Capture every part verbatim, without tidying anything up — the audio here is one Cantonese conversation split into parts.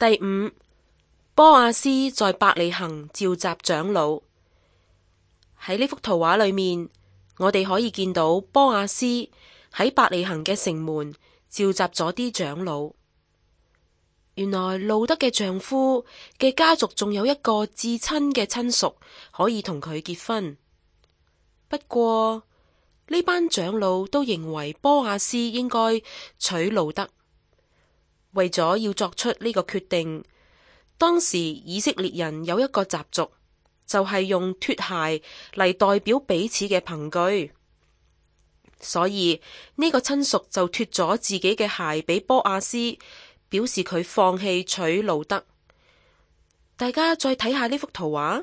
第五，波阿斯在伯利恆召集長老。喺呢幅圖畫裏面，我哋可以見到波阿斯喺伯利恆嘅城門召集咗啲長老。原來路德嘅丈夫嘅家族仲有一個至親嘅親屬可以同佢結婚。不過呢班長老都認為波阿斯應該娶路德。為咗要作出呢個決定，當時以色列人有一個習俗，就係用脫鞋嚟代表彼此嘅憑據。所以呢個親屬就脫咗自己嘅鞋俾波阿斯，表示佢放棄娶路德。大家再睇下呢幅圖畫，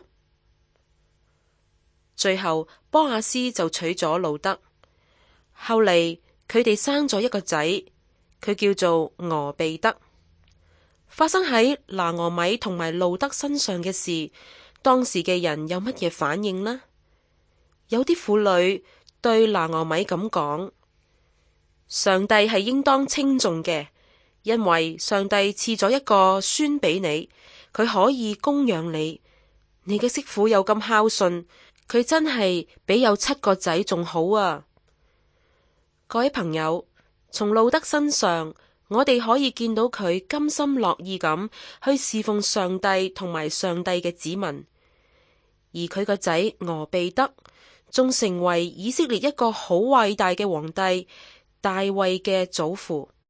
最後波阿斯就娶咗路德。後嚟佢哋生咗一個仔，佢叫做俄備得。發生喺拿俄米同埋路德身上嘅事，當時嘅人有乜嘢反應呢？有啲婦女對拿俄米咁講：上帝係應當稱頌嘅，因為上帝賜咗一個孫俾你，佢可以供養你。你嘅媳婦又咁孝順，佢真係比有七個仔仲好啊！各位朋友，從路德身上，我哋可以見到佢甘心樂意咁去侍奉上帝同埋上帝嘅子民，而佢個仔俄備得仲成為以色列一個好偉大嘅皇帝大衛嘅祖父。